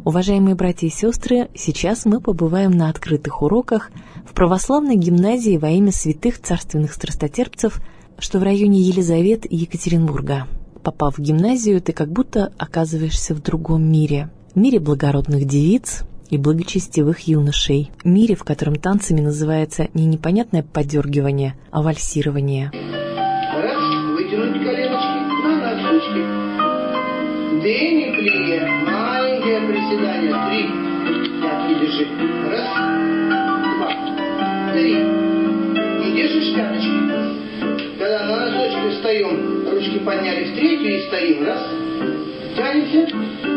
Уважаемые братья и сестры, сейчас мы побываем на открытых уроках в православной гимназии во имя святых царственных страстотерпцев, что в районе Елизаветы и Екатеринбурга. Попав в гимназию, ты как будто оказываешься в другом мире. Мире благородных девиц и благочестивых юношей. Мире, в котором танцами называется не непонятное подергивание, а вальсирование. Раз, вытянуть коленочки на носочки. Дени-плие, маленькое приседание. 3. Пятки держи. Раз, 2, 3. И держишь пяточки. Когда на носочки встаем, ручки подняли в 3 и стоим. Раз. Тянемся.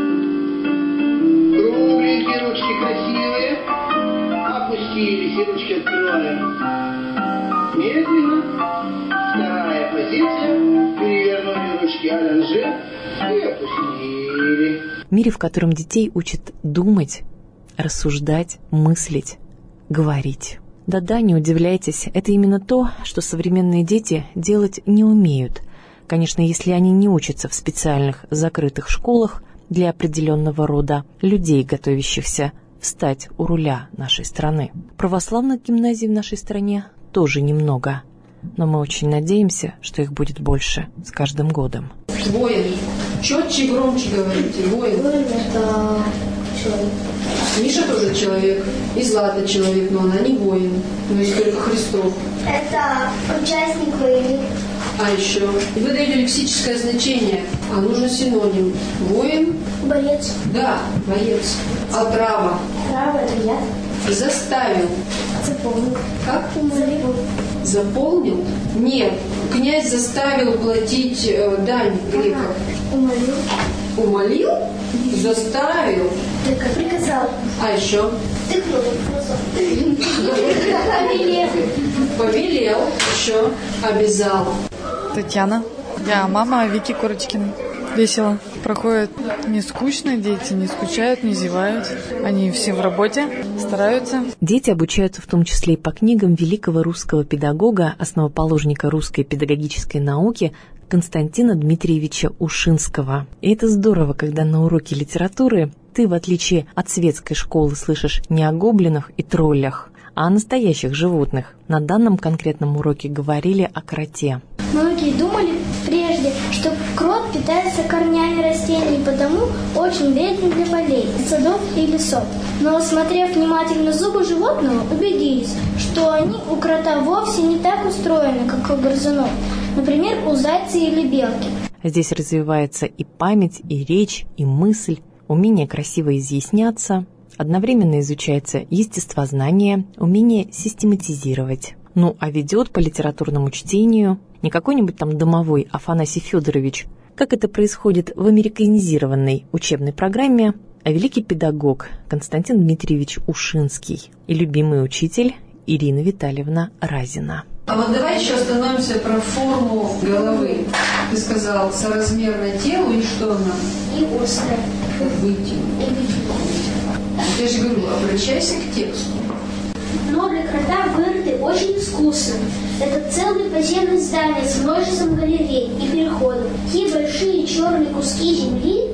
Кругленькие ручки красивые. Опустились и ручки открываем. Медленно. Вторая позиция. Перевернули ручки алянже. И опустили. В мире, в котором детей учат думать, рассуждать, мыслить, говорить. Да-да, не удивляйтесь, это именно то, что современные дети делать не умеют. Конечно, если они не учатся в специальных закрытых школах для определенного рода людей, готовящихся встать у руля нашей страны. Православных гимназий в нашей стране тоже немного, но мы очень надеемся, что их будет больше с каждым годом. Воин. Четче и громче говорите. Воин. Воин – это человек. Миша тоже человек. И Злата человек, но она не воин. Но есть только Христов. Это участник войны. А еще? И вы даете лексическое значение, а нужно синоним. Воин. Борец. Да, боец. Отрава. Трава – это яд. Заставил. Заполнил. Как? Заполнил. Заполнил? Нет. Князь заставил платить дань греков. Умолил. Умолил? Заставил. Так приказал. А еще? Тыкнул. Повелел. Повелел. Еще? Обязал. Татьяна. Я мама Вики Курочкиной. Весело. Проходит не скучно, дети не скучают, не зевают. Они все в работе, стараются. Дети обучаются в том числе и по книгам великого русского педагога, основоположника русской педагогической науки Константина Дмитриевича Ушинского. И это здорово, когда на уроке литературы ты, в отличие от светской школы, слышишь не о гоблинах и троллях, а о настоящих животных. На данном конкретном уроке говорили о кроте. Многие думали прежде, что крот питается корнями растений, потому очень вреден для полей, садов и лесов. Но, осмотрев внимательно зубы животного, убедились, что они у крота вовсе не так устроены, как у грызунов. Например, у зайца или белки. Здесь развивается и память, и речь, и мысль, умение красиво изъясняться. Одновременно изучается естествознание, умение систематизировать. Ну, а ведет по литературному чтению не какой-нибудь там домовой Афанасий Федорович, как это происходит в американизированной учебной программе, а великий педагог Константин Дмитриевич Ушинский и любимый учитель Ирина Витальевна Разина. А вот давай еще остановимся про форму головы. Ты сказал, соразмерно телу, и что она? И острая. Вытянуть. Я же говорю, обращайся к тексту. Но для крота вырыты очень искусно. Это целые подземные здания с множеством галерей и переходов. Те большие черные куски земли,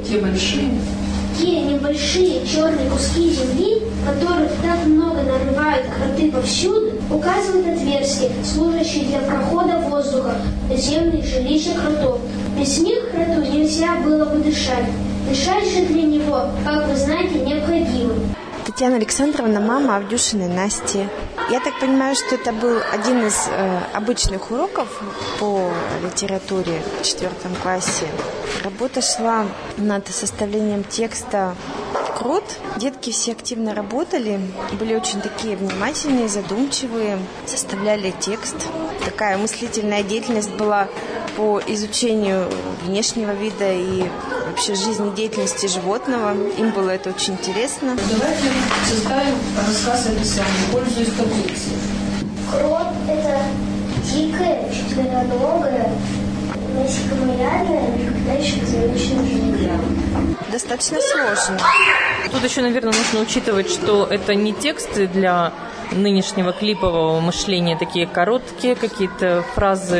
те небольшие черные куски земли, которых так много нарывают кроты повсюду, указывают отверстия, служащие для прохода воздуха в подземные жилища кротов. Без них кроту нельзя было бы дышать. Дышать же для него, как вы знаете, необходимо. Татьяна Александровна, мама Авдюшиной Насти. Я так понимаю, что это был один из обычных уроков по литературе в 4 классе. Работа шла над составлением текста «Крот». Детки все активно работали, были очень такие внимательные, задумчивые, составляли текст. Такая мыслительная деятельность была по изучению внешнего вида и вообще жизнедеятельности животного. Им было это очень интересно. Давайте составим рассказ описания, пользуясь таблицей. Крот – это дикое, четвероногое, насекомоядное, млекопитающее зрелищное животное. Достаточно сложно. Тут еще, наверное, нужно учитывать, что это не тексты для нынешнего клипового мышления, такие короткие какие-то фразы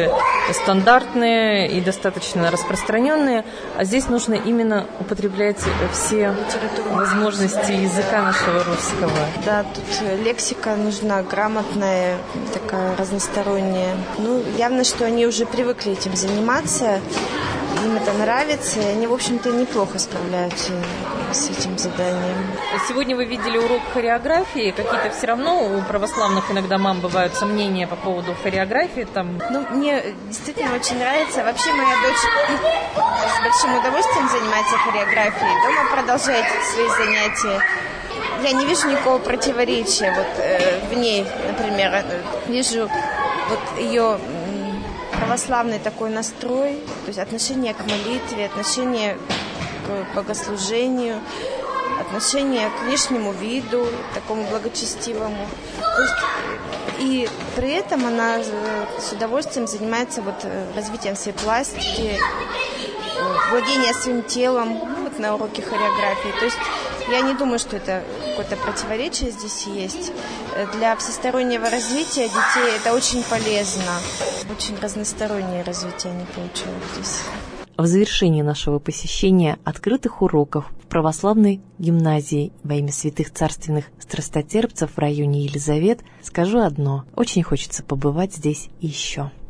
стандартные и достаточно распространенные, а здесь нужно именно употреблять все возможности языка нашего русского. Да, тут лексика нужна грамотная, такая разносторонняя. Явно, что они уже привыкли этим заниматься, им это нравится, и они, в общем-то, неплохо справляются с этим заданием. Сегодня вы видели урок хореографии. Какие-то все равно у православных иногда мам бывают сомнения по поводу хореографии? Мне действительно очень нравится. Вообще моя дочь с большим удовольствием занимается хореографией. Дома продолжает свои занятия. Я не вижу никакого противоречия в ней, например. Вижу ее православный такой настрой, то есть отношение к молитве, отношение к богослужению, отношение к внешнему виду, такому благочестивому. То есть, и при этом она с удовольствием занимается развитием своей пластики, владение своим телом, на уроке хореографии. То есть я не думаю, что это какое-то противоречие здесь есть. Для всестороннего развития детей это очень полезно. Очень разностороннее развитие они получают здесь. В завершении нашего посещения открытых уроков в православной гимназии во имя святых царственных страстотерпцев в районе Елизавет скажу одно. Очень хочется побывать здесь еще.